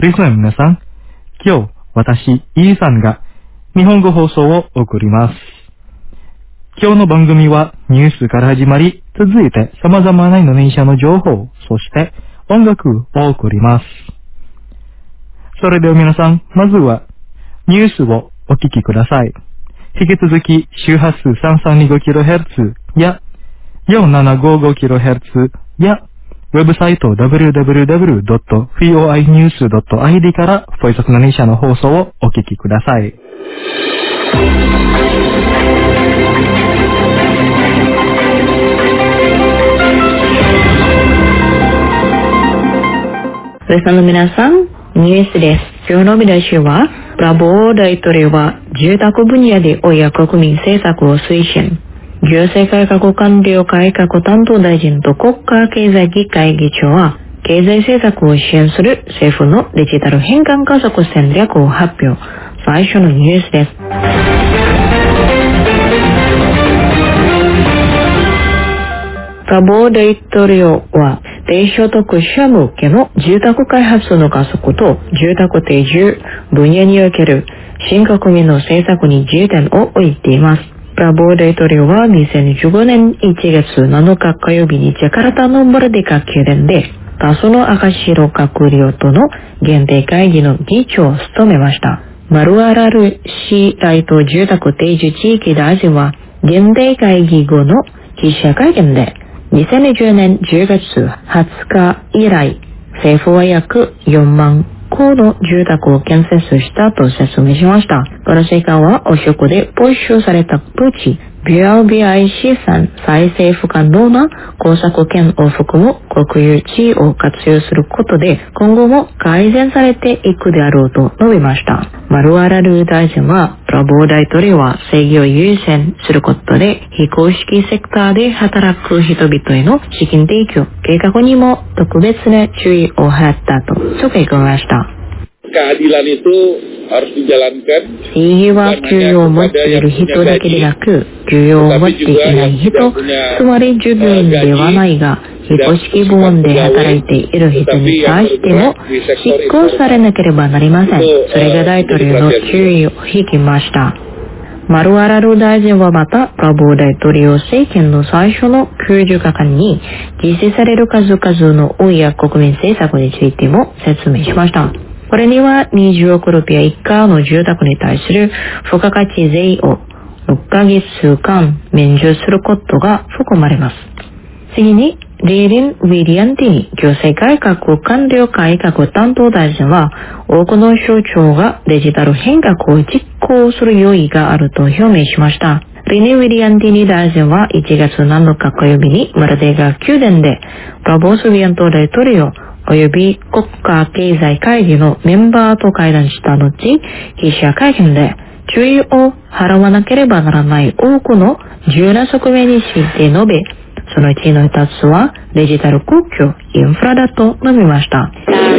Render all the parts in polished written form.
リスナーの皆さん、今日私、イーさんが日本語放送を送ります。今日の番組はニュースから始まり、続いて様々なインドネシアの情報、そして音楽を送ります。それでは皆さん、まずはニュースをお聞きください。引き続き周波数 3325kHz や 4755kHz やウェブサイト www.foinews.id からボイスオブインドネシアの放送をお聞きください。 リスナーの皆さん、ニュースです。今日の見出しは、プラボー大統領は住宅分野で親国民政策を推進。行政改革官僚改革担当大臣と国家経済議会議長は、経済政策を支援する政府のデジタル変換加速戦略を発表。最初のニュースです。プラボー大統領は、低所得者向けの住宅開発の加速と住宅定住分野における新国民の政策に重点を置いています。プラボー大統領は2015年1月7日火曜日にジャカルタのモルディカ宮殿で多数の赤白閣僚との限定会議の議長を務めました。マルワラル市大東住宅定住地域大臣は限定会議後の記者会見で2020年10月20日以来、政府は約4万戸の住宅を建設したと説明しました。この成果は汚職で没収された土地、BRBI 資産再生不可能な工作権を含む国有地を活用することで今後も改善されていくであろうと述べました。マルワラル大臣は、プラボー大統領は正義を優先することで非公式セクターで働く人々への資金提供、計画にも特別な注意を払ったと紹介しました。 keadilan itu harus dijalankan. 正義は給与を持っている人だけでなく、給与を持っていない人、つまり従業員ではないが、非公式部門で働いている人に対しても執行されなければなりません。それが大統領の注意を引きました。マルワラル大臣はまた、プラボー大統領政権の最初の90日間に実施される数々の親国民政策についても説明しました。これには20億ルピア以下の住宅に対する付加価値税を6ヶ月間免除することが含まれます。次に、リーリン・ウィリアンティニ行政改革官僚改革担当大臣は、多くの省庁がデジタル変革を実行する用意があると表明しました。リニ・ウィリアンティニ大臣は1月7日火曜日にマルデガ宮殿でプラボースビアント大統領及び国家経済会議のメンバーと会談した後、記者会見で注意を払わなければならない多くの重要な側面について述べ、そのうちの一つはデジタル公共インフラだと述べました。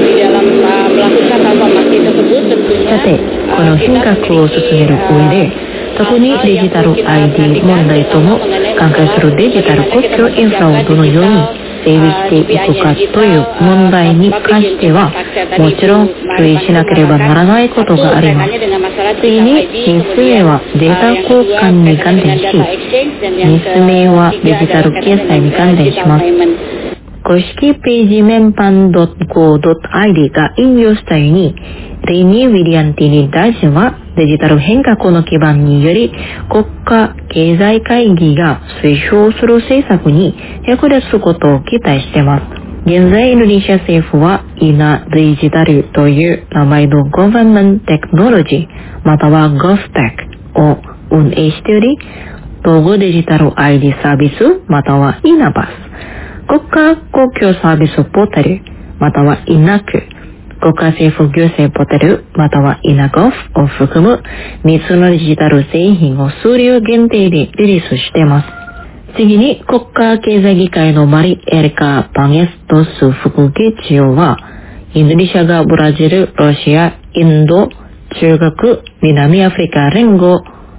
さて、この変革を進める上で、特にデジタル ID 問題とも関係するデジタル公共インフラをどのように整備していくかという問題に関しては、もちろん注意しなければならないことがあります。次に、3つ目はデータ交換に関連し、3つ目はデジタル決済に関連します。公式ページメンパン .go.id が引用したように、リニー・ウィリアンティニ大臣はデジタル変革の基盤により国家経済会議が推奨する政策に役立つことを期待しています。現在インドネシア政府はイナデジタルという名前のゴバメントテクノロジーまたは GovTech を運営しており、統合デジタル ID サービスまたはイナバス、国家公共サービスポータルまたはイナク、国家政府行政ポータルまたはイナゴフを含む3つのデジタル製品を数量限定でリリースしています。次に国家経済議会のマリ・エリカ・パンゲストス副議長は、インドネシアがブラジル、ロシア、インド、中国、南アフリカ連合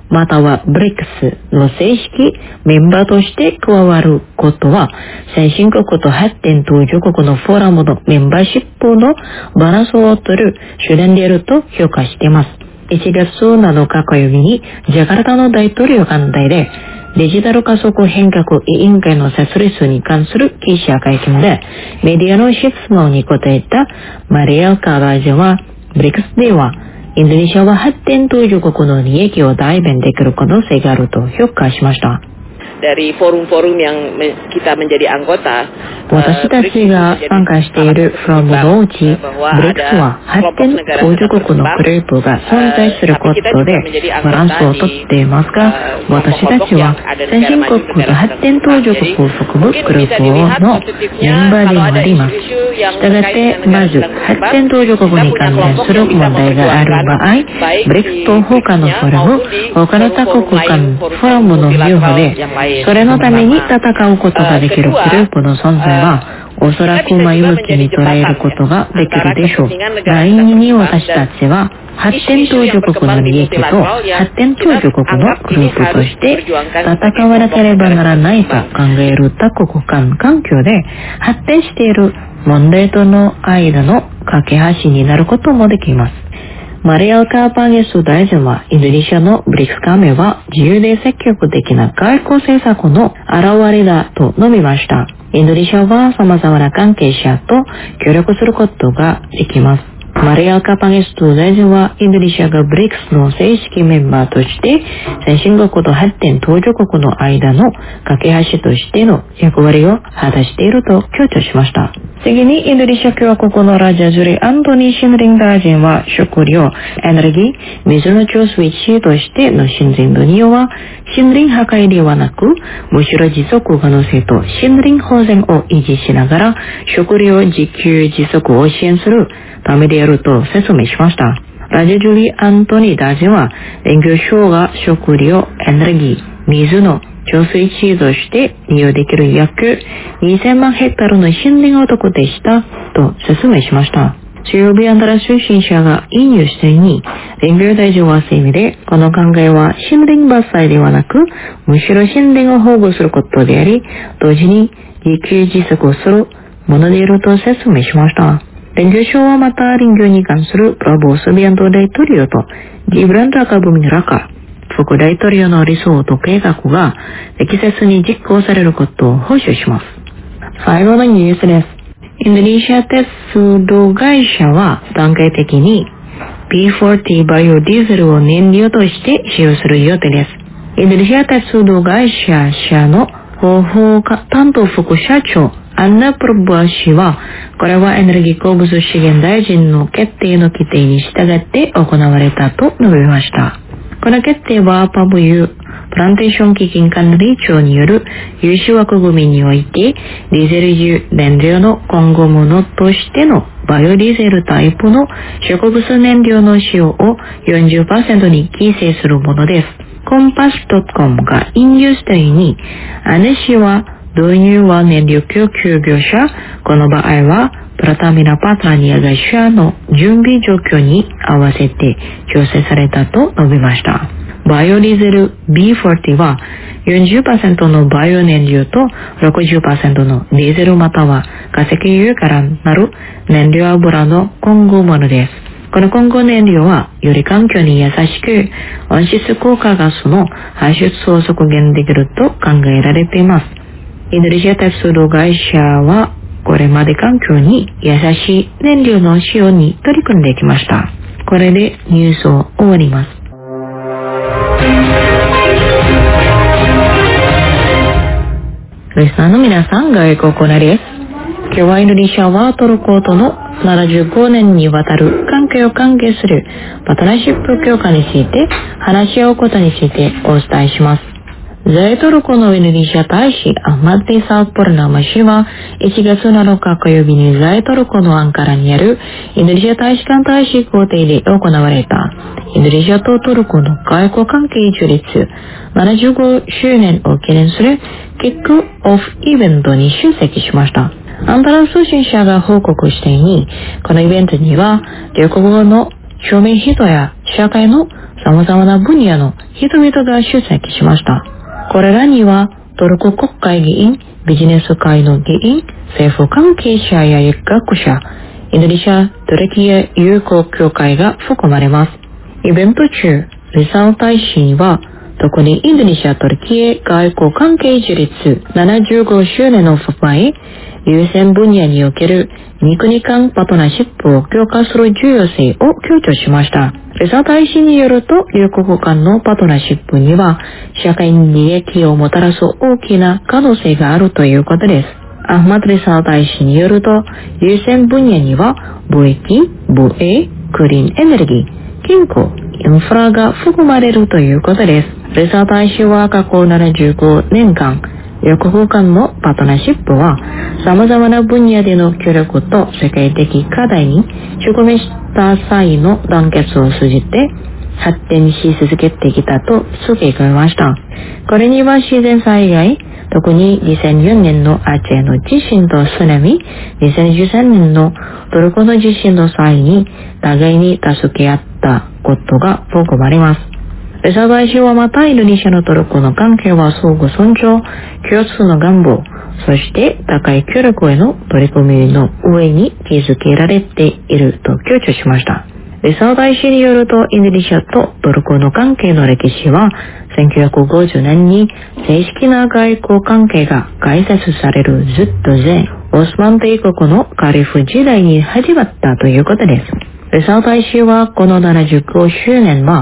またはブリックスの正式メンバーとして加わることは、先進国と発展途上国のフォーラムのメンバーシップのバランスを取る手段であると評価しています。1月7日火曜日にジャカルタの大統領官邸でデジタル加速変革委員会の設立に関する記者会見でメディアの質問に答えたマリエルカ大臣は、ブリックスではインドネシアは発展途上国の利益を代弁できる可能性があると評価しました。 dari forum-forum yang kita menjadi anggota, 私たちが参加しているフォームのうち、ブリックスは発展途上国のグループが存在することでバランスをとっていますが、私たちは先進国と発展途上国を含むグループのメンバーでもあります。したがって、まず発展途上国に関連する問題がある場合、ブリックスと他のフォーラム、他の多国間フォーラムの両方でそれのために戦うことができるグループの存在はおそらく前向きに捉えることができるでしょう。第二に私たちは発展途上国の利益と発展途上国のグループとして戦わなければならないと考える多国間環境で発展している問題との間の架け橋になることもできます。マリアルカーパーゲス大臣はインドネシアのブリックス加盟は自由で積極的な外交政策の表れだと述べました。インドネシアは様々な関係者と協力することができます。マリアルカパゲスト大臣はインドネシアがブリックスの正式メンバーとして先進国と発展途上国の間の架け橋としての役割を果たしていると強調しました。次にインドネシア共和国のラジャジュリ・アントニー・シンリン大臣は食料、エネルギー、水の調水池としての新人分野は森林破壊ではなく、むしろ持続可能性と森林保全を維持しながら食料自給自足を支援するためであると説明しました。ラジャジュリ・アントニー大臣は連休省が食料、エネルギー、水の調水池として利用できる約2000万ヘクタールの森林を特定したと説明しました。水曜日アンダラ出身者が引用したように、連休大臣は声明で、この考えは森林伐採ではなく、むしろ森林を保護することであり、同時に自給自足をするものであると説明しました。連休省はまた林業に関するプラボースビアント大統領とギブランラカブミラカ副大統領の理想と計画が適切に実行されることを保証します。最後のニュースです。インドネシア鉄道会社は段階的に P40 バイオディーゼルを燃料として使用する予定です。インドネシア鉄道会社の広報担当副社長アンナ・プロブア氏は、これはエネルギー鉱物資源大臣の決定の規定に従って行われたと述べました。この決定はパブユプランテーション基金管理庁による融資枠組みにおいて、ディーゼル油燃料の今後ものとしてのバイオディーゼルタイプの植物燃料の使用を 40% に規制するものです。コンパス .com が引用したように、アネ氏は導入は燃料供給業者、この場合はプラタミナパトラニア会社の準備状況に合わせて調整されたと述べました。バイオディーゼル B40 は 40% のバイオ燃料と 60% のディーゼルまたは化石油からなる燃料油の混合物です。この混合燃料はより環境に優しく温室効果ガスの排出を削減できると考えられています。インドネシア鉄道会社はこれまで環境に優しい燃料の使用に取り組んできました。これでニュースを終わります。リスナーの皆さん、外国コーナーです。今日はインドネシアはトルコとの75年にわたる関係を関係するパートナーシップ強化について話し合うことについてお伝えします。在トルコのインドネシア大使アフマッディ・サウプルナマ氏は1月7日火曜日に在トルコのアンカラにあるインドネシア大使館大使公邸で行われたインドネシアとトルコの外交関係樹立75周年を記念するキックオフイベントに出席しました。アンダラ通信社が報告したように、このイベントには両国語の庶民人や社会の様々な分野の人々が出席しました。これらにはトルコ国会議員、ビジネス界の議員、政府関係者や医学者、インドネシア・トルキア友好協会が含まれます。イベント中、リサル大使には、特にインドネシア・トルキア外交関係樹立75周年を踏まえ、優先分野における2国間パートナーシップを強化する重要性を強調しました。リサ大使によると、両国間のパートナーシップには、社会に利益をもたらす大きな可能性があるということです。アフマドリサ大使によると、優先分野には、貿易、防衛、クリーンエネルギー、健康、インフラが含まれるということです。リサ大使は過去75年間、両国間のパートナーシップは様々な分野での協力と世界的課題に直面した際の団結を通じて発展し続けてきたと告げました。これには自然災害、特に2004年のアチェの地震と津波、2013年のトルコの地震の際に互いに助け合ったことが含まれます。リサ大使はまたインドネシアのトルコの関係は相互尊重、共通の願望、そして高い協力への取り組みの上に築けられていると強調しました。リサ大使によると、インドネシアとトルコの関係の歴史は1950年に正式な外交関係が開設されるずっと前、オスマン帝国のカリフ時代に始まったということです。リサ大使はこの75周年は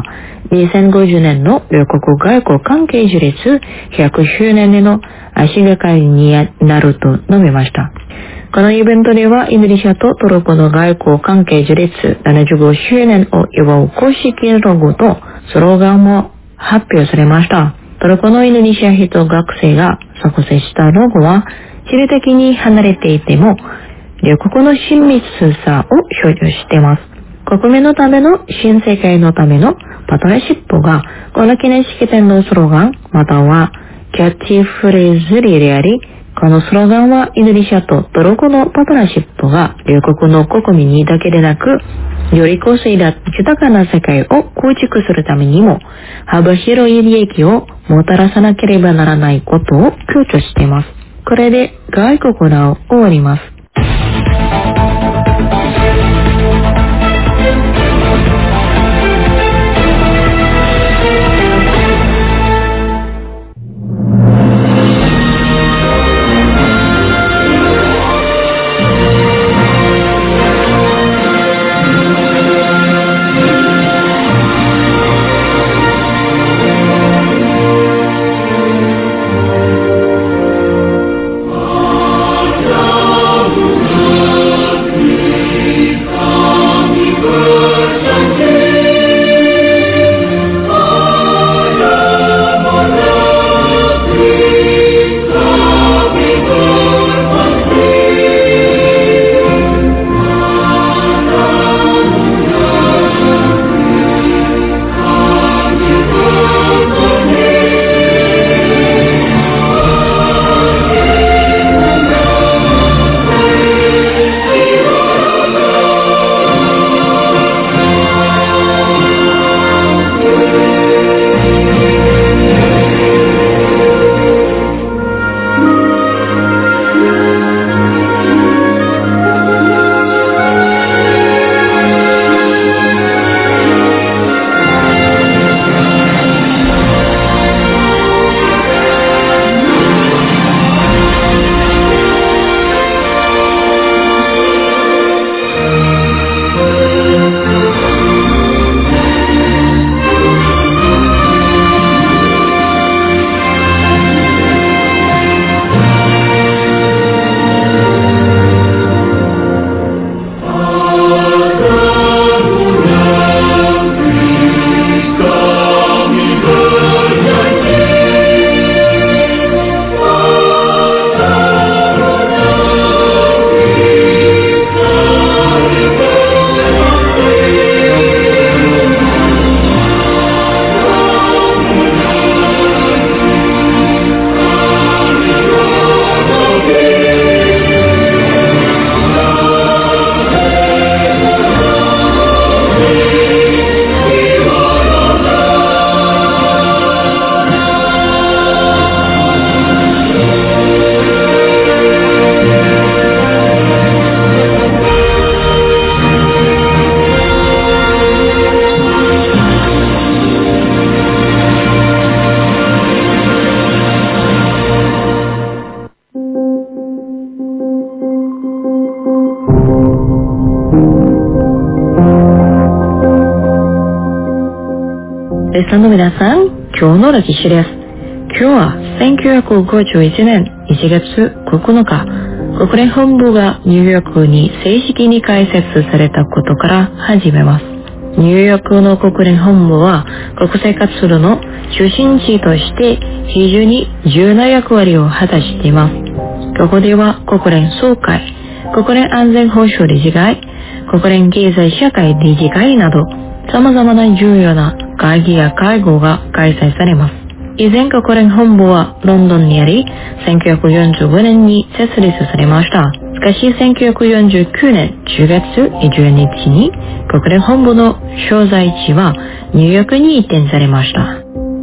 2050年の両国外交関係樹立100周年での足がかりになると述べました。このイベントではインドネシアとトルコの外交関係樹立75周年を祝う公式ロゴとスローガンも発表されました。トルコのインドネシア人学生が作成したロゴは地理的に離れていても両国の親密さを象徴しています。国民のための新世界のためのパートナーシップがこの記念式典のスローガンまたはキャッチフレーズであり、このスローガンはインドネシアとトルコのパートナーシップが両国の国民にだけでなく、より公正で豊かな世界を構築するためにも幅広い利益をもたらさなければならないことを強調しています。これで外国コーナーを終わります。 リスナーの皆さん、今日の歴史です。今日は1951年1月9日、国連本部がニューヨークに正式に開設されたことから始めます。ニューヨークの国連本部は国際活動の中心地として非常に重要な役割を果たしています。ここでは国連総会、国連安全保障理事会、国連経済社会理事会など様々な重要な会議や会合が開催されます。以前国連本部はロンドンにあり、1945年に設立されました。しかし1949年10月12日に国連本部の所在地はニューヨークに移転されました。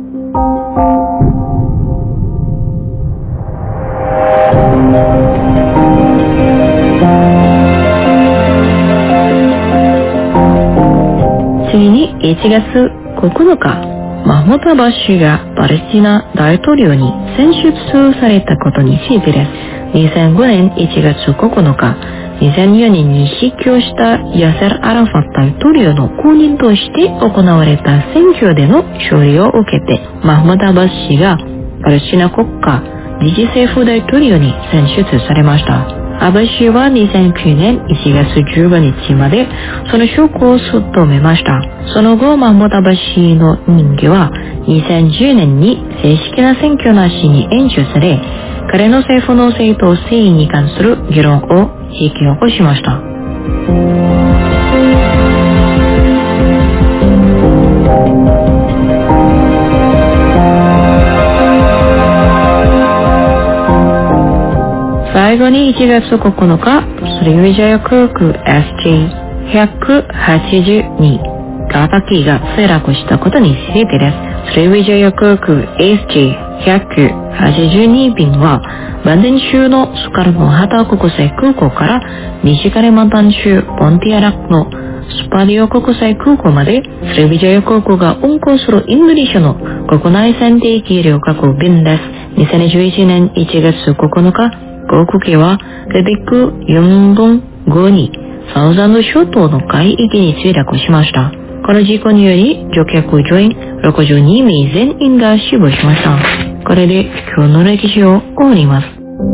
次に1月9日、マフタバ氏がパレスチナ大統領に選出されたことについてです。2005年1月9日、2004年に死去したヤセル・アラファ大統領の後任として行われた選挙での勝利を受けて、マフタバ氏がパレスチナ国家自治政府大統領に選出されました。アバシは2009年1月15日までその職を務めました。その後、マフムド・アバシの任期は2010年に正式な選挙なしに延長され、彼の政府の正当性に関する議論を引き起こしました。最後に1月9日、スリウィジャヤ空港 SJ182 型機が墜落したことについてです。スリウィジャヤ空港 SJ182 便はバンデン州のスカルノハタ国際空港から西カリマンタン州ポンティアラックのスパディオ国際空港までスリウィジャヤ空港が運航するインドネシアの国内線定期旅客便です。2011年1月9日、航空機はレビック4分後にサウザンド諸島の海域に墜落しました。この事故により乗客乗員62名全員が死亡しました。これで今日の歴史を終わります。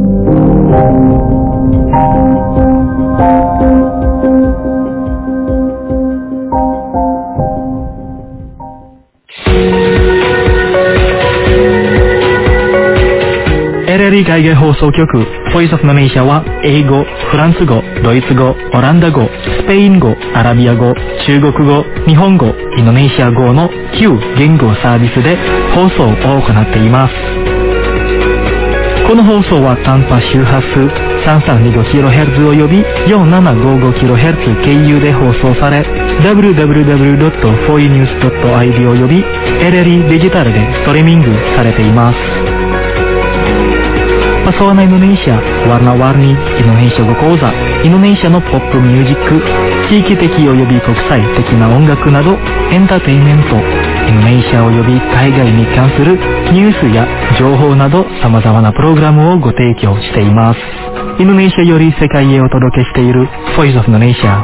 LLE 海外放送局ボイスオブマネーシャは英語、フランス語、ドイツ語、オランダ語、スペイン語、アラビア語、中国語、日本語、インドネシア語の9言語サービスで放送を行っています。この放送は短波周波数 335kHz および 4755kHz 経由で放送され、www.foinews.id および LLE デジタルでストリーミングされています。Pesona Indonesia, Warna-Warni Indonesia語講座、インドネシアのポップミュージック、地域的および国際的な音楽などエンターテインメント、インドネシアおよび海外に関するニュースや情報など様々なプログラムをご提供しています。インドネシアより世界へお届けしている Voice of Indonesia。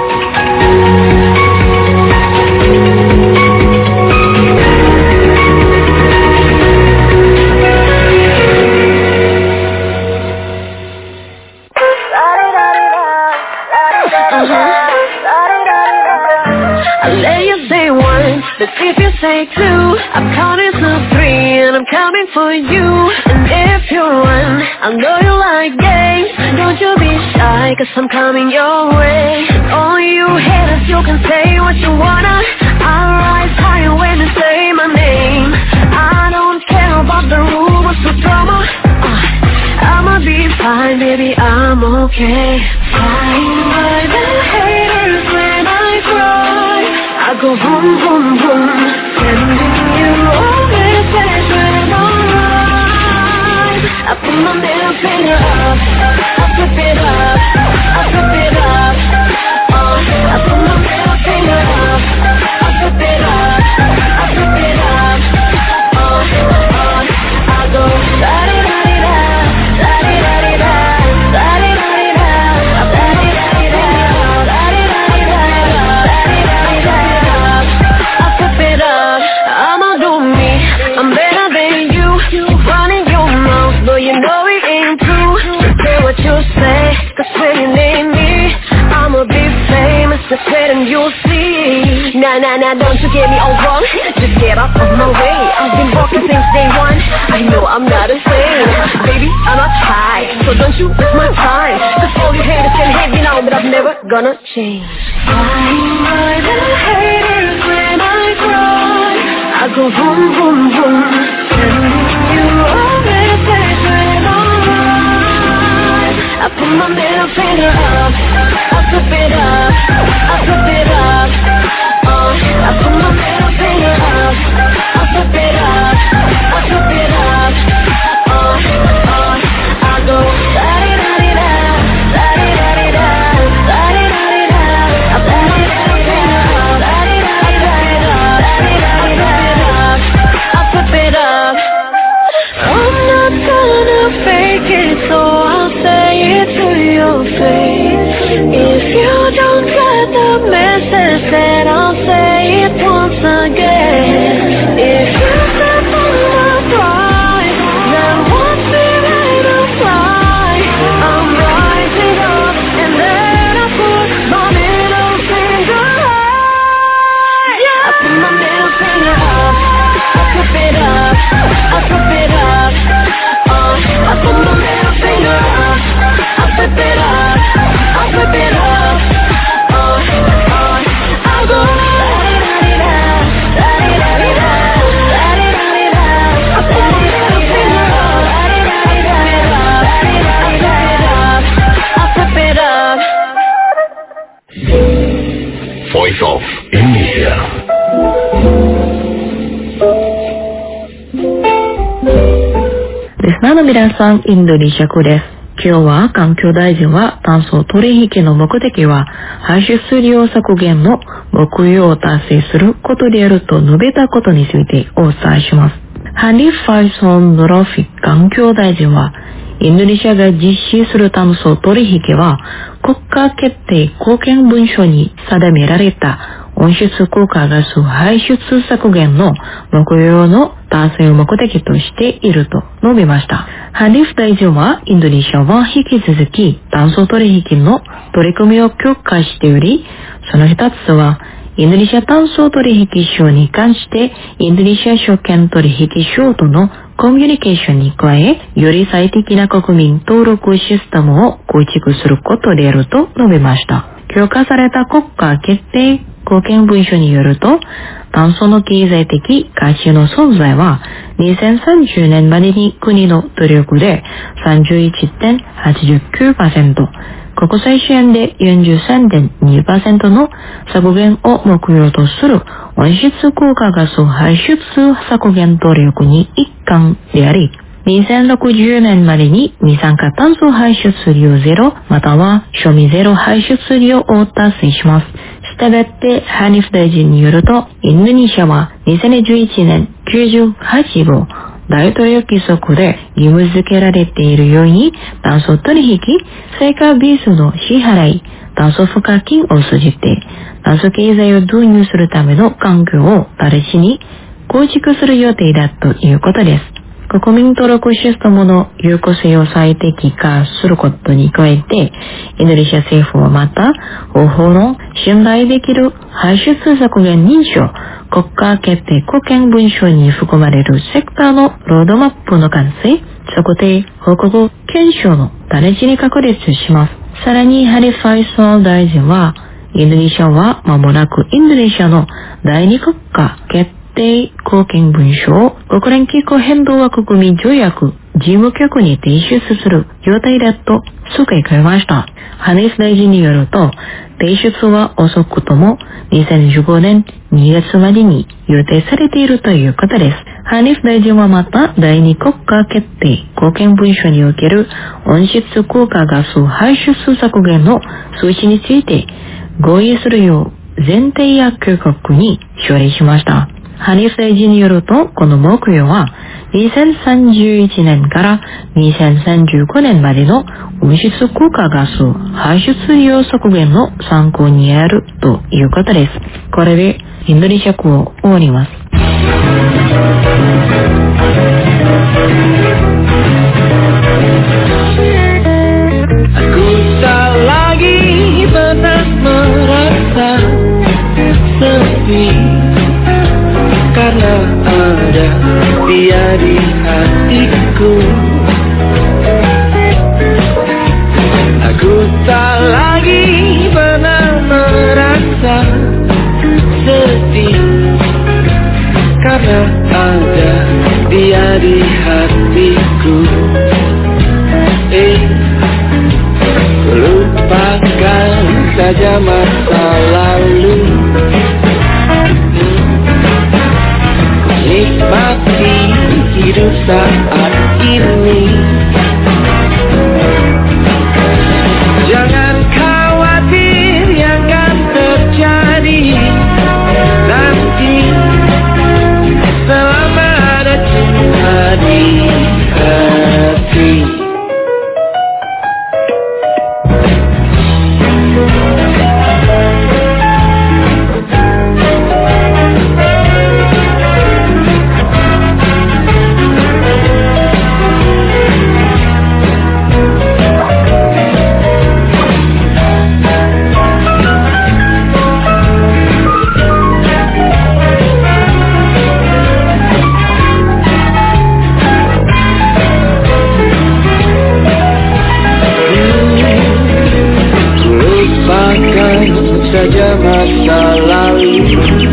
But if you say two, I'm counting to three and I'm coming for you. And if you're one, I know you like games. Don't you be shy, cause I'm coming your way. And all you haters, you can say what you wanna. I'll rise higher when you say my name. I don't care about the rumors or drama. I'ma be fine, baby, I'm okay. Fine by the haters when I cry. I go boom, boom, boom, sending you a message when I'm alright. I put my middle finger up, I flip it up, I flip it up. I put my middle finger up, I flip it up, I flip it up. I go da-di-da-di-da, da-di-da-di-da, da-di-da-di-da. I you'll see. Nah, don't you get me all wrong. Just get out of my way. I've been walking since day one. I know I'm not a saint. Baby, I'm not high, so don't you waste my time. Cause all you haters can hate me now, but I'm never gonna change. I the haters when I cry. I go boom, boom, boom. Sending you a message when I'm right. I put my middle finger up. I flip it up. I flip it up. I put my middle finger up. I flip it up. I flip it up. I go la-di-da-di-da, la-di-da-di-da, la-di-da-di-da. I put my middle finger up. La-di-da-di-da, la-di-da-di-da. I flip it up. I'm not gonna fake it, so I'll say it to your face. If you don't get the message, then I'll say it once again. If you step on my pride, then watch me ride or fly. I'm rising up, and then I put my middle finger high. I put my middle finger up. I flip it up. I flip it up. I put my middle finger up. I flip it up. I flip it up. I go la-di-da-di-da, la-di-da-di-da, la-di-da-di-da. I put my middle finger up. La-di-da-di-da, la-di da-di-da. I flip it up. Voice of Indonesia. リスナーの皆さん、インドネシア語です。今日は環境大臣は炭素取引の目的は排出量削減の目標を達成することであると述べたことについてお伝えします。ハニフ・ファイソン・ノロフィ環境大臣は、インドネシアが実施する炭素取引は国家決定貢献文書に定められた温室効果ガス排出削減の目標の達成を目的としていると述べました。ハニフ大臣はインドネシアは引き続き炭素取引の取り組みを強化しており、その一つはインドネシア炭素取引省に関してインドネシア証券取引所とのコミュニケーションに加え、より最適な国民登録システムを構築することであると述べました。強化された国家決定貢献文書によると、炭素の経済的価値の存在は2030年までに国の努力で 31.89%、国際支援で 43.2% の削減を目標とする温室効果ガス排出削減努力に一環であり、2060年までに二酸化炭素排出量ゼロまたは庶民ゼロ排出量を達成します。したがって、ハニフ大臣によると、インドネシアは2011年98号大統領規則で義務付けられているように、炭素取引、成果ベースの支払い、炭素賦課金を通じて、炭素経済を導入するための環境を直ちに構築する予定だということです。国民登録システムの有効性を最適化することに加えて、インドネシア政府はまた、方法の信頼できる排出削減認証、国家決定貢献文書に含まれるセクターのロードマップの完成、測定、報告、検証の直ちに確立します。さらに、ハリファイソン大臣は、インドネシアは間もなくインドネシアの第二国家決定貢献文書を国連気候変動枠組み条約事務局に提出する予定だと数回変えました。ハニフ大臣によると、提出は遅くとも2015年2月までに予定されているということです。ハニフ大臣はまた第二国家決定貢献文書における温室効果ガス排出削減の数値について合意するよう前提や計画に処理しました。ハニフ大臣によると、この目標は2031年から2035年までの温室効果ガス排出量削減の参考にあるということです。これでインドネシア語を終わります。 Aku tak lagi pernah merasa karena ada dia di hatiku. Aku tak lagi pernah merasa sedih karena ada dia di hatiku. Lupakan saja masa lalu, nikmati hidup saat ini. Jangan khawatir yang akan terjadi nanti, selama ada cinta di hati. Saja masa lalu,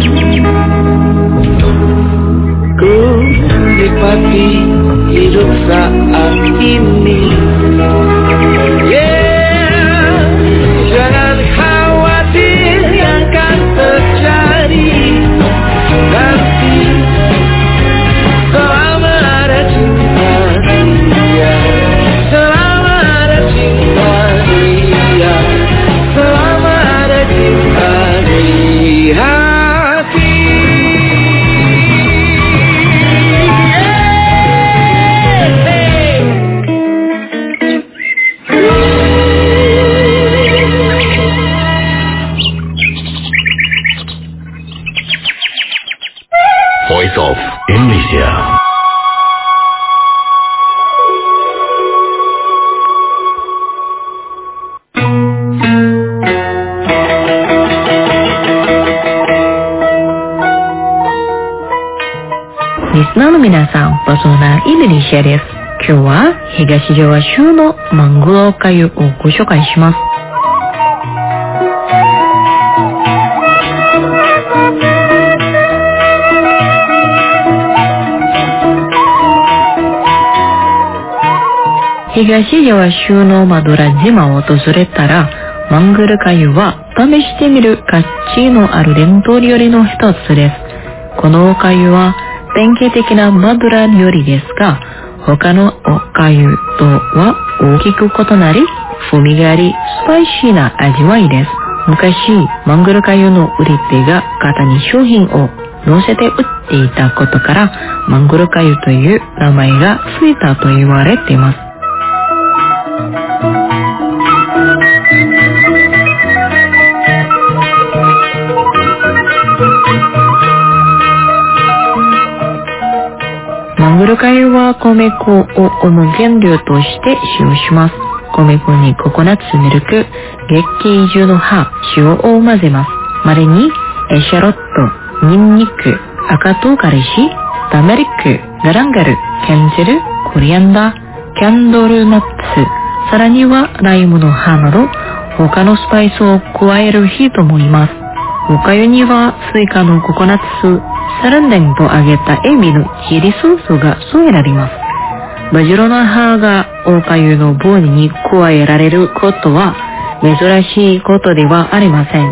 ku nikmati hidup saat ini. Jangan khawatir yang akan terjadi nanti, selama ada cinta dia, selama ada cinta dia, selama ada cinta di hati. Voice of Indonesia. Listenerの皆さん、パーソナーインドネシアです。今日は東ジャワ州のマングロー粥をご紹介します。東ジャワ州のマドラ島を訪れたら、マングル粥は試してみる価値のある伝統料理の一つです。このお粥は典型的なマドラ料理ですが、他のお粥とは大きく異なり、風味があり、スパイシーな味わいです。昔、マングル粥の売り手が型に商品を乗せて売っていたことから、マングル粥という名前がついたと言われています。マングル粥は米粉を主原料として使用します。米粉にココナッツミルク、月季樹の葉、塩を混ぜます。稀にエシャロット、ニンニク、赤唐辛子、ターメリック、ガランガル、ケンジル、コリアンダー、キャンドルナッツ、さらにはライムの葉など他のスパイスを加える人もいます。お粥にはスイカのココナッツ、サルンデンと揚げたエビのチリソースが添えられます。バジルの葉がお粥の棒に加えられることは珍しいことではありません。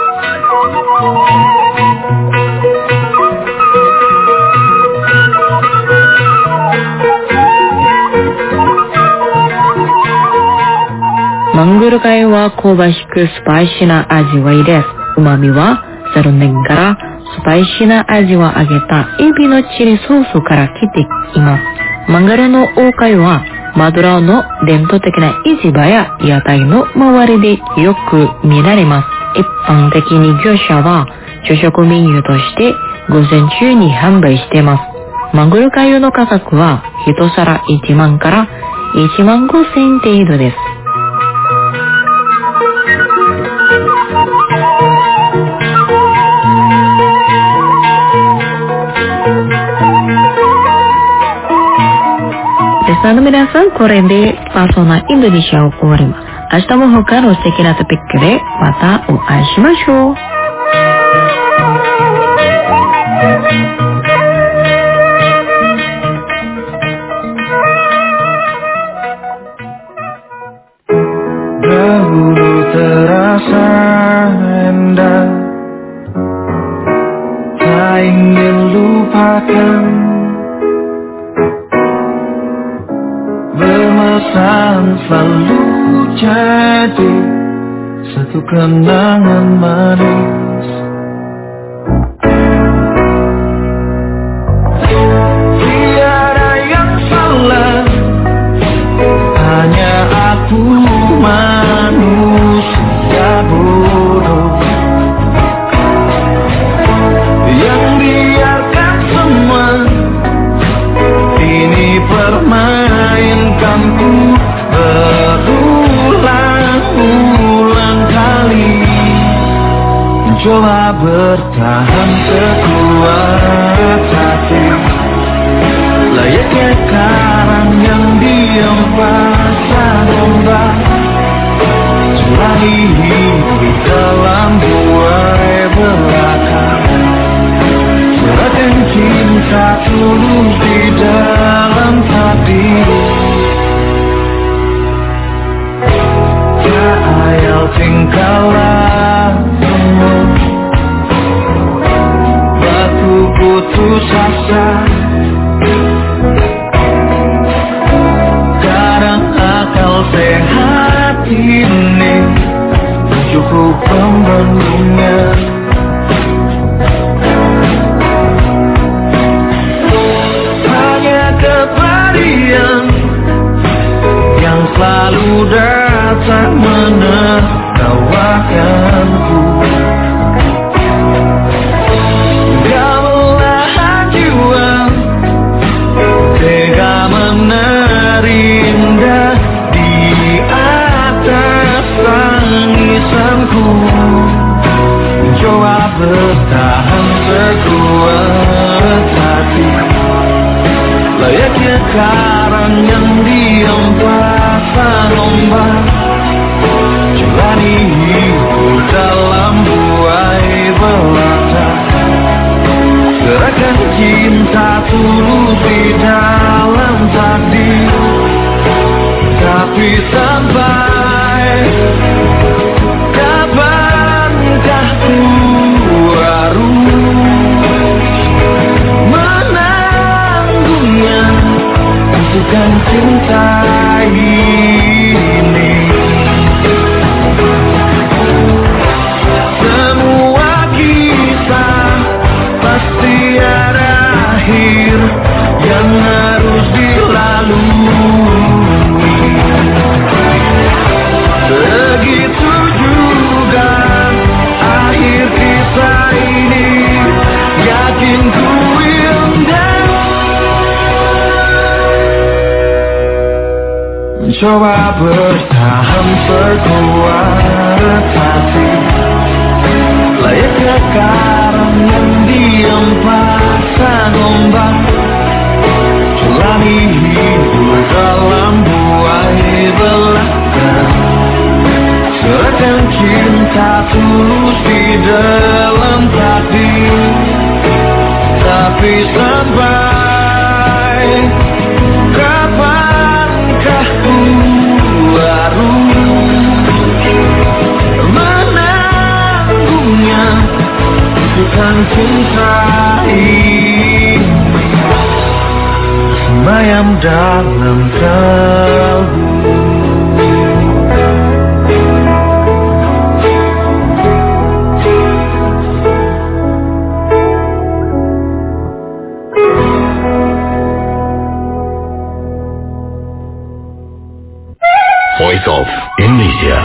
マングル粥は香ばしくスパイシーな味わいです。旨味はサルンデンからスパイシーな味を揚げたエビのチリソースから来ています。マングルのお粥はマドラーの伝統的な市場や屋台の周りでよく見られます。一般的に業者は朝食メニューとして午前中に販売しています。マングル粥の価格は一皿1万から1万5,000円程度です。 リスナーの皆さん、これでパーソナインドネシアを終わります。明日も他の素敵なトピックでまたお会いしましょう。 Dahulu terasa indah, tak ingin lupakan. Bermesraan selalu jadi satu kenangan manis. Tiada yang salah, hanya aku manusia bodoh yang biarkan semua ini permainkanku berulang-ulang kali. Mencoba bertahan sekuat hati, layaknya karang yang diam pasang ombak. Jalani hidup dalam buai belaka, serahkan cinta tulus di dalam takdir. Tak ayal tinggallah semua, batu putus asa. Kadang akal sehat ini cukup pembandingnya. Hanya kepergian yang selalu datang menertawakanku. Belahan jiwa tega menerindah di atas tangisanku. Mencoba bertahan sekuat hati, layaknya karang yang diam pasang ombak. Jalani hidup dalam buai belaka, serahkan cinta tulus di dalam takdir. Tapi sampai kapankah ku harus menanggungnya untukkan cinta ini. Semua kisah pasti ada akhir yang harus dilalui. Begitu juga akhir kisah ini, yakin ku indah. Mencoba bertahan sekuat hati, layaknya karang yang diam pasang ombak. Jalani hidup dalam buai belaka, serahkan cinta tulus di dalam takdir. Tapi sampai kapankah ku harus menanggungnya untukkan cinta ini. Sembayang dalam kalbu. Voice of Indonesia.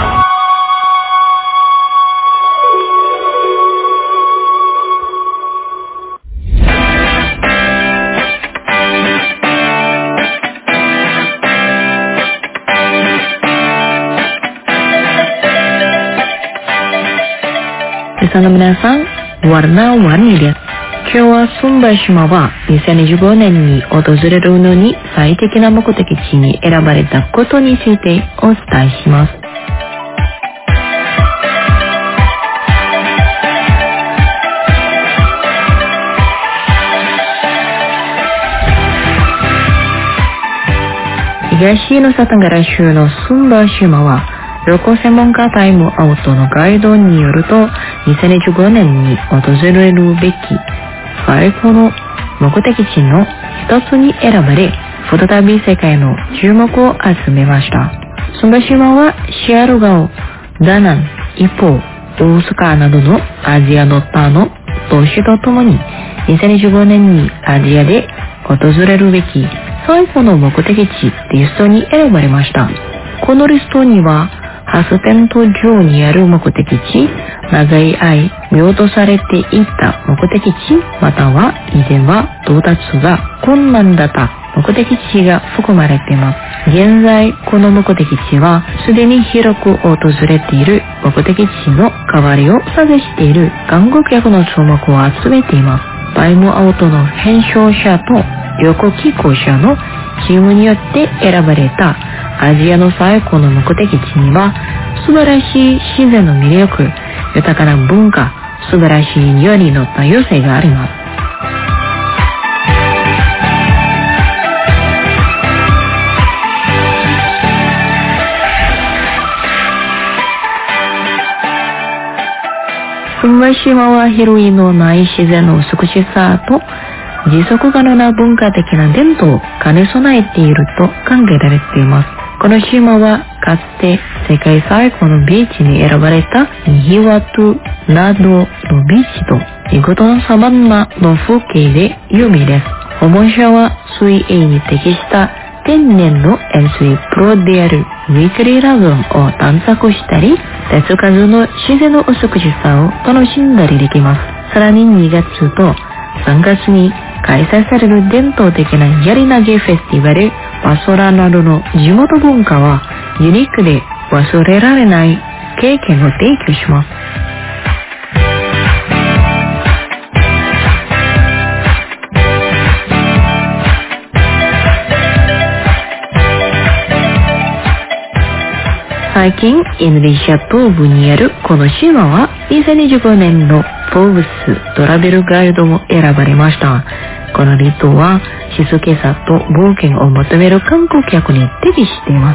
Sana minasang, warna-warni dia. 今日は寸場島は2015年に訪れるのに最適な目的地に選ばれたことについてお伝えします。東ヌサタンガラ州の寸場島は旅行専門家タイムアウトのガイドによると2015年に訪れるべき最高の目的地の一つに選ばれ、再び世界の注目を集めました。寸場島はシアルガオ、ダナン、一方、大阪などのアジアの他の都市とともに2015年にアジアで訪れるべき最古の目的地リストに選ばれました。このリストにはハステント上にある目的地、長い間見落とされていた目的地、または以前は到達が困難だった目的地が含まれています。現在この目的地はすでに広く訪れている目的地の代わりを探している観光客の注目を集めています。タイムアウトの編集者と旅行機構者のチームによって選ばれたアジアの最古の目的地には素晴らしい自然の魅力、豊かな文化、素晴らしい匂いに乗った余生があります。寸場島は広いのない自然の美しさと持続可能な文化的な伝統を兼ね備えていると考えられています。この島はかつて世界最古のビーチに選ばれたニヒワトゥなどのビーチと見事なサバンナの風景で有名です。訪問者は水泳に適した天然の塩水プロであるウィークリーラグーンを探索したり、手つかずの自然の美しさを楽しんだりできます。さらに2月と3月に開催される伝統的なやり投げフェスティバルパソラなどの地元文化はユニークで忘れられない経験を提供します。最近インドネシア東部にあるこの島は2025年のフォーブストラベルガイドも選ばれました。この離島は静けさと冒険を求める観光客に適しています。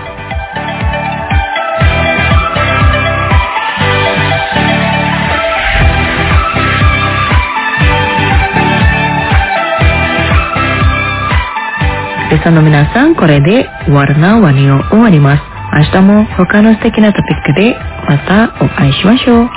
リスナーの皆さん、これでワルナワニを終わります。明日も他の素敵なトピックでまたお会いしましょう。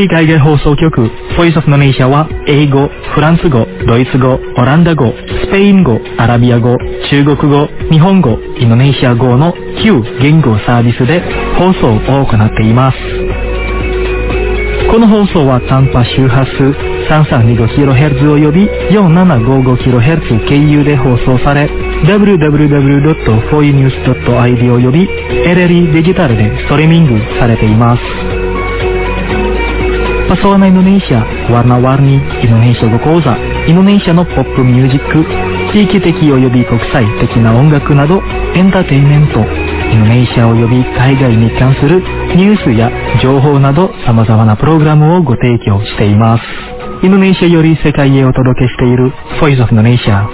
フリー海外放送局ボイスオフのネイシャは英語、フランス語、ドイツ語、オランダ語、スペイン語、アラビア語、中国語、日本語、インドネシア語の9言語サービスで放送を行っています。この放送は短波周波数 332kHz および 4755kHz 経由で放送され www.foinews.id および LLE デジタルでストリーミングされています。Pesona Indonesia, warna-warni Indonesia語講座、インドネシアのポップミュージック、地域的および国際的な音楽などエンターテインメント、インドネシアおよび海外に関するニュースや情報など様々なプログラムをご提供しています。インドネシアより世界へお届けしている Voice of Indonesia。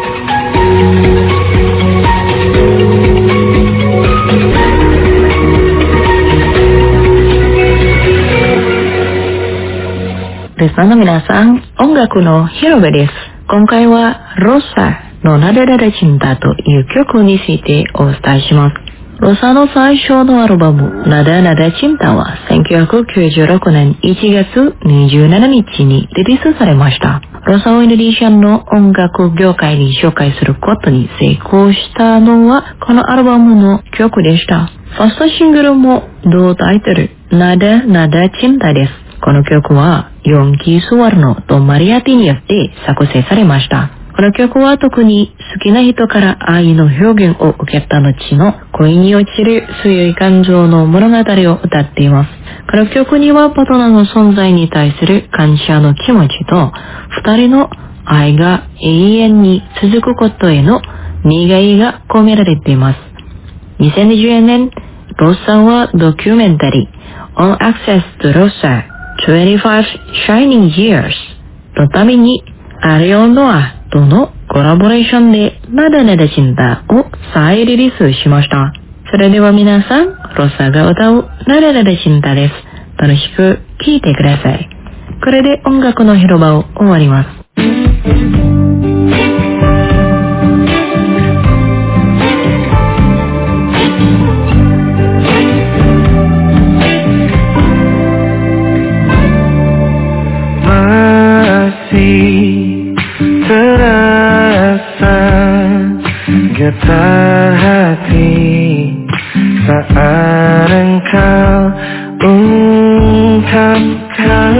リスナーの皆さん、音楽の広場です。今回はロサのナデナデチンタという曲についてお伝えします。ロサの最初のアルバムナデナデチンタは1996年1月27日にリリースされました。ロサをインドネシアの音楽業界に紹介することに成功したのはこのアルバムの曲でした。ファーストシングルも同タイトルナデナデチンタです。この曲はヨンキー・スワルノとマリアティによって作成されました。この曲は特に好きな人から愛の表現を受けた後の恋に落ちる強い感情の物語を歌っています。この曲にはパートナーの存在に対する感謝の気持ちと二人の愛が永遠に続くことへの願いが込められています。2020年、ロッサはドキュメンタリー On Access to Rosa 25 Shining Years のためにアリオン・ノアとのコラボレーションでナデナデチンタを再リリースしました。それでは皆さん、ロサが歌うナデナデチンタです。楽しく聴いてください。これで音楽の広場を終わります。 Getar hati saat engkau ungkapkan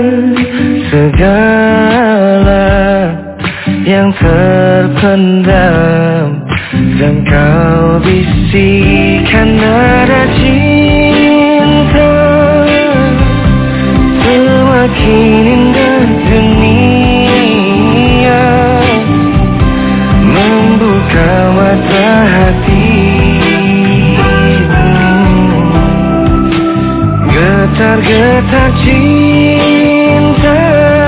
segala yang terpendam dan kau bisikan nada cinta semakin indah dunia membuka mata hati getar-getar cinta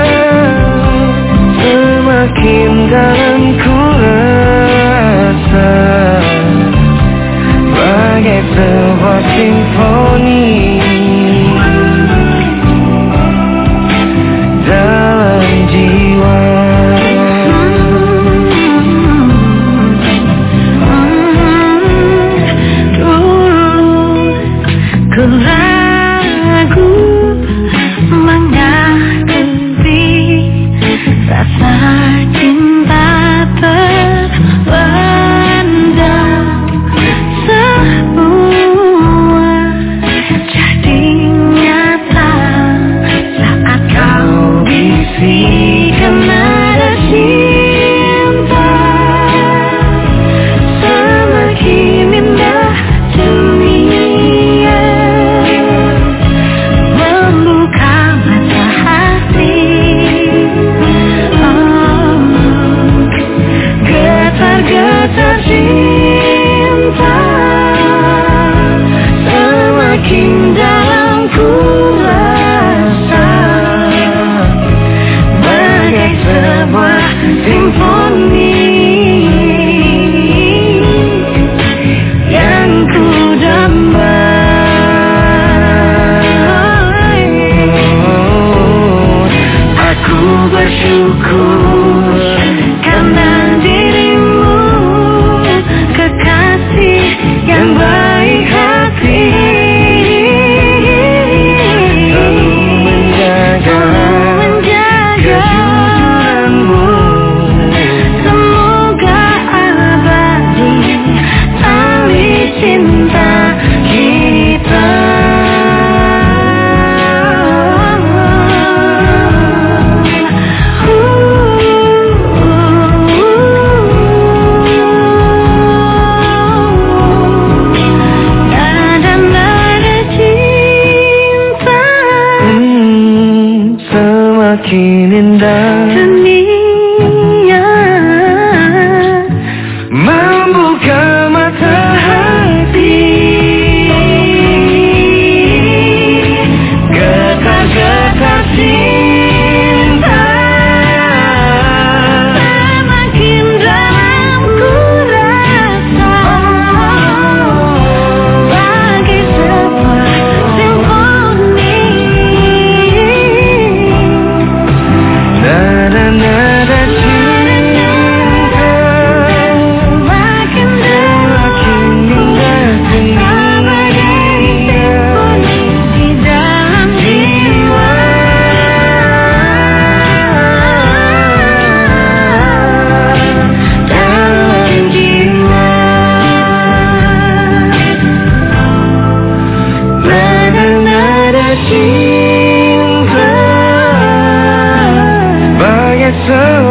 semakin dalam ku rasa bagai sebuah simfoni dalam jiwa.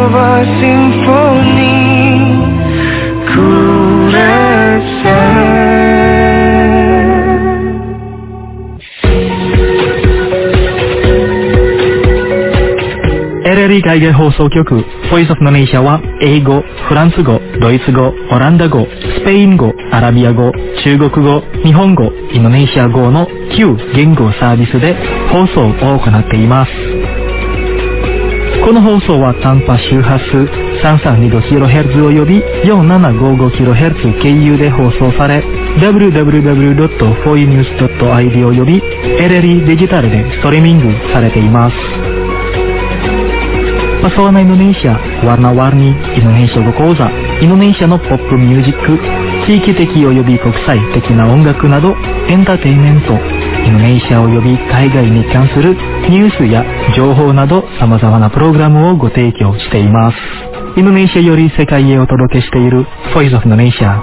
sebuah simfoni ku rasa. RRI 海外放送局 Voice of Indonesia は英語、フランス語、ドイツ語、オランダ語、スペイン語、アラビア語、中国語、日本語、インドネシア語の9言語サービスで放送を行っています。この放送は短波周波数 332kHz および 4755kHz 経由で放送され www.foinews.id および RRI デジタルでストリーミングされています。Pesona Indonesia, warna-warni Indonesia語講座、インドネシアのポップミュージック、地域的及び国際的な音楽など、エンターテインメント、インドネシア及び海外に関するニュースや情報など様々なプログラムをご提供しています。インドネシアより世界へお届けしている Voice of Indonesia。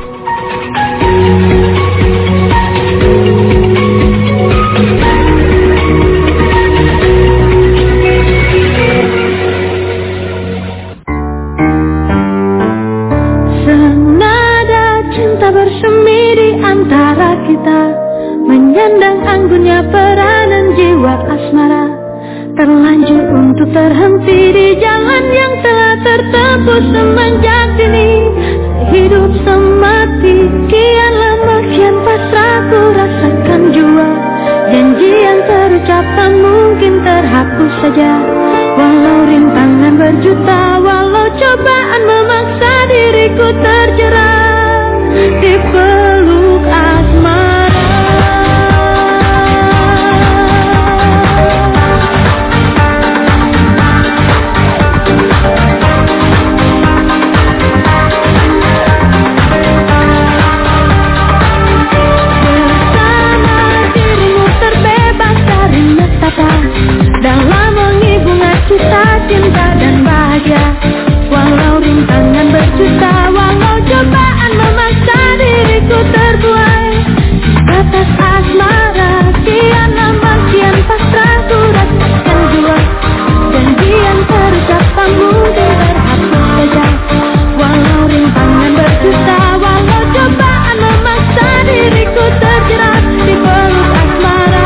Menyandang anggunnya peranan jiwa asmara, terlanjur untuk terhenti di jalan yang telah tertempuh semenjak dini. Sehidup semati, kian lama kian pasrah ku rasakan jua. Janji yang terucap tak mungkin terhapus saja. Walau rintangan berjuta, walau cobaan memaksa diriku terjerat di peluk asmara. Dalam wangi bunga cita, cinta dan bahagia. Walau rintangan berjuta, walau cobaan memaksa diriku terbuai batas asmara, kian lama kian pasrah ku rasakan jua. Janji yang terucap tak mungkin terhapus saja. Walau rintangan berjuta, walau cobaan memaksa diriku terjerat di peluk asmara.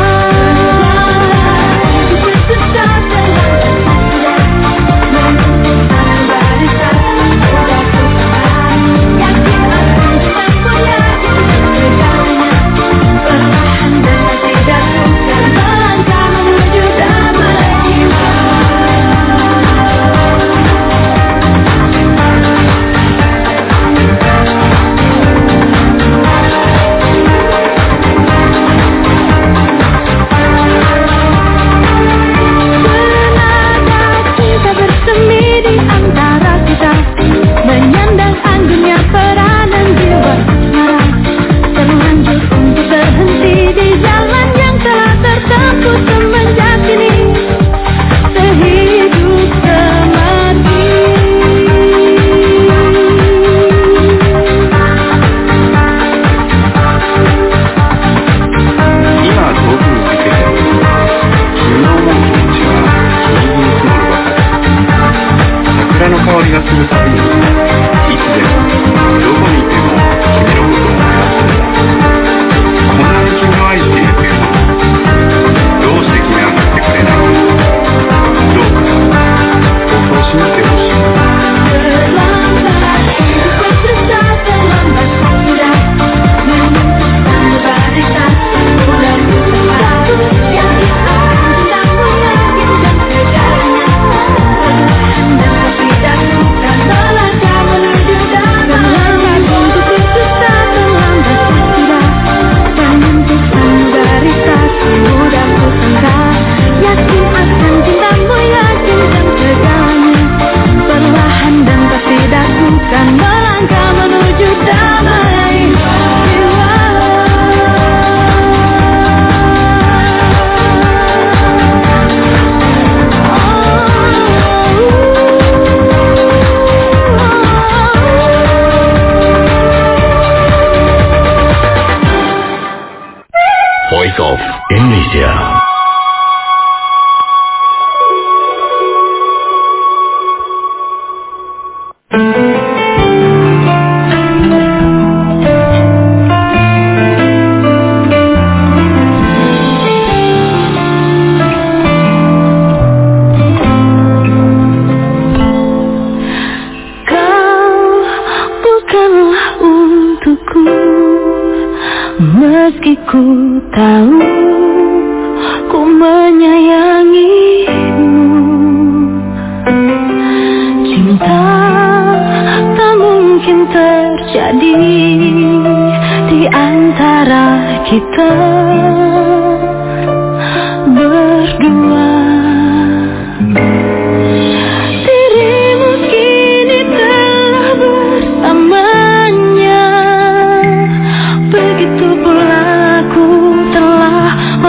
Meski ku tahu ku menyayangimu, cinta tak mungkin terjadi di antara kita berdua. Dirimu kini telah bersamanya, begitu pula aku telah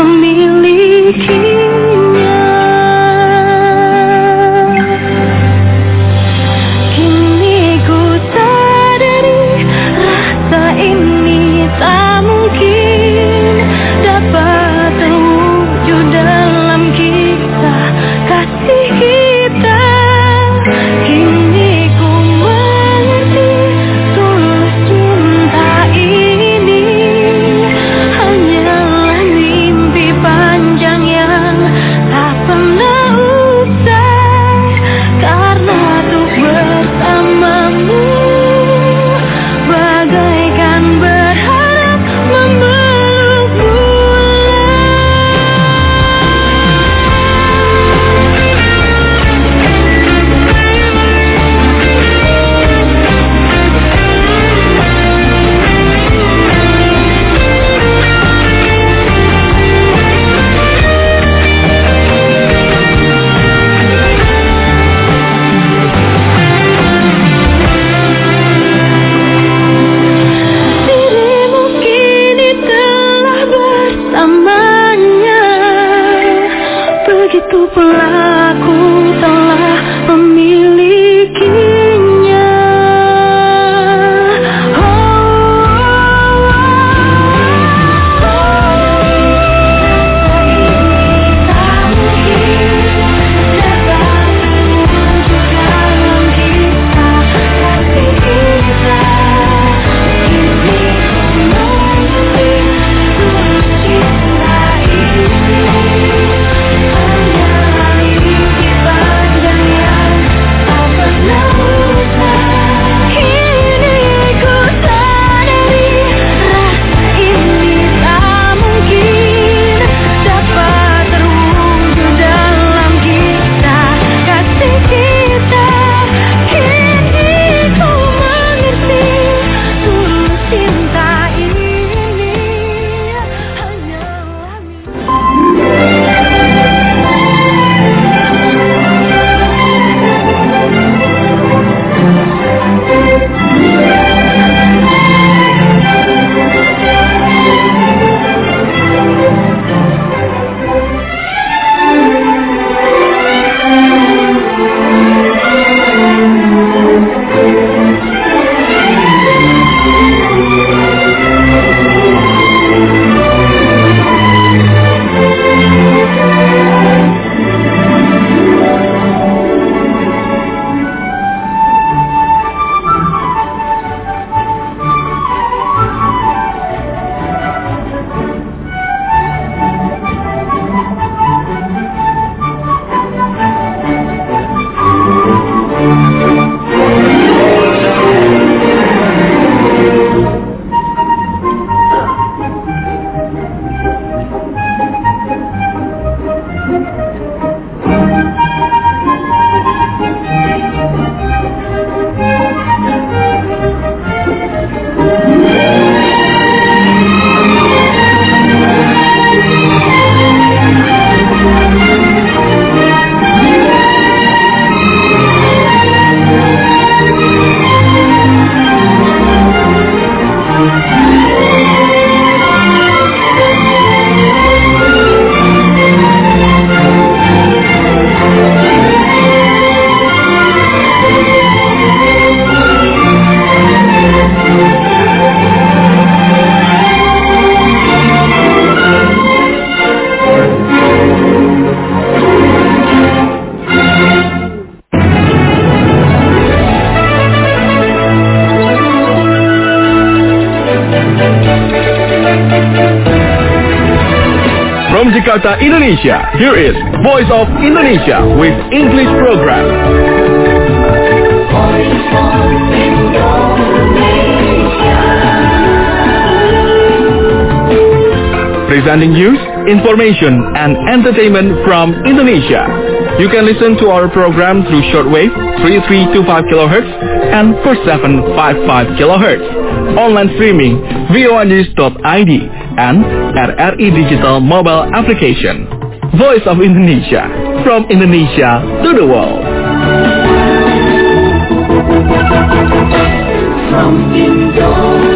memilikinya. Kini ku sadari rasa ini tak mungkin dapat terwujud dalam kisah kasih kita. Kini ku mengerti tulus cinta ini hanyalah mimpi panjang yang tak pernah usai, karena untuk bersamamu bagaikan berharap memeluk bulan. Dirimu kini telah bersamanya, begitu pula aku telah memilikinya. From Jakarta, Indonesia, here is Voice of Indonesia with English program. Voice of Indonesia. presenting news, information, and entertainment from Indonesia. You can listen to our program through shortwave 3325 kHz and 4755 kHz, online streaming voanews.id, and RRI Digital mobile application. Voice of Indonesia, from Indonesia to the world. From Indonesia.